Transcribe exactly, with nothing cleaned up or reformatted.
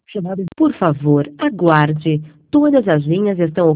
Chamada. Por favor, aguarde. Todas as linhas estão